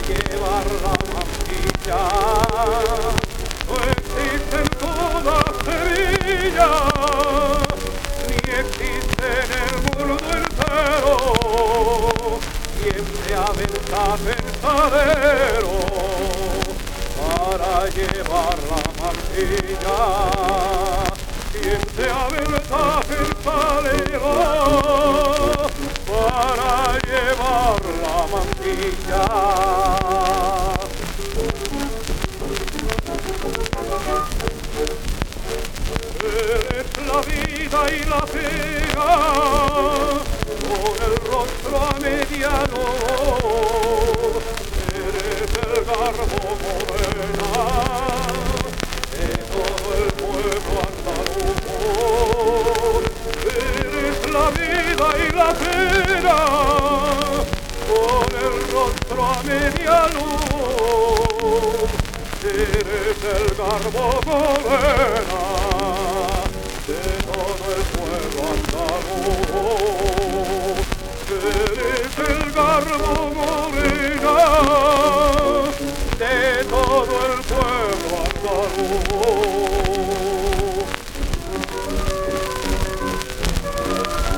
llevar la mantilla. No existe en toda Sevilla, ni existe en el mundo entero, quien se aventa pensadero para llevar la mantilla. Quien se aventa pensadero para llevar la mantilla. Eres la vida y la pega, con el rostro a media luz. Eres el garbo morena de todo el pueblo andaluz. Eres la vida y la pena, con el rostro a media luz. Eres el garbo morena de todo el pueblo andaluz. Eres el garbo morena de todo el pueblo andaluz.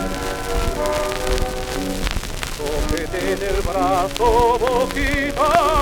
Cógete del brazo, boquita,